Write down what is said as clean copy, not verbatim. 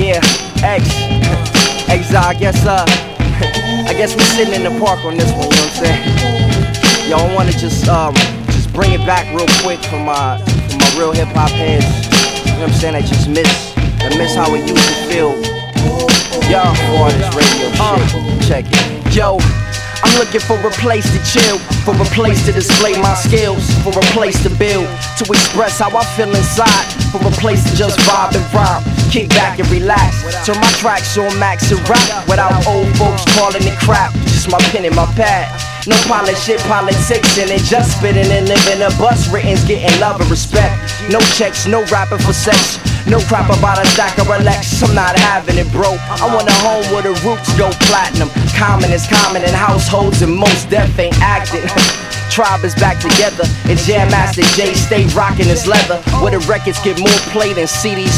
Yeah, Exile, I guess we're sitting in the park on this one, you know what I'm saying? Yo, I wanna just bring it back real quick for my real hip hop heads. You know what I'm saying? That just miss how it used to feel. Yo, for this radio shit. Check it. Yo, I'm looking for a place to chill, for a place to display my skills, for a place to build, to express how I feel inside, for a place to just vibe and rhyme, kick back and relax, turn my tracks on max and rap, without old folks calling it crap, just my pen and my pad. No polish shit, politics in it, just spitting and living. A bus written's getting love and respect. No checks, no rapping for sex. No crap about a stack of Rolex, I'm not having it, bro. I want a home where the roots go platinum. Common is common in households and most deaf ain't acting. Tribe is back together and Jam Master Jay stay rocking his leather, where the records get more played than CDs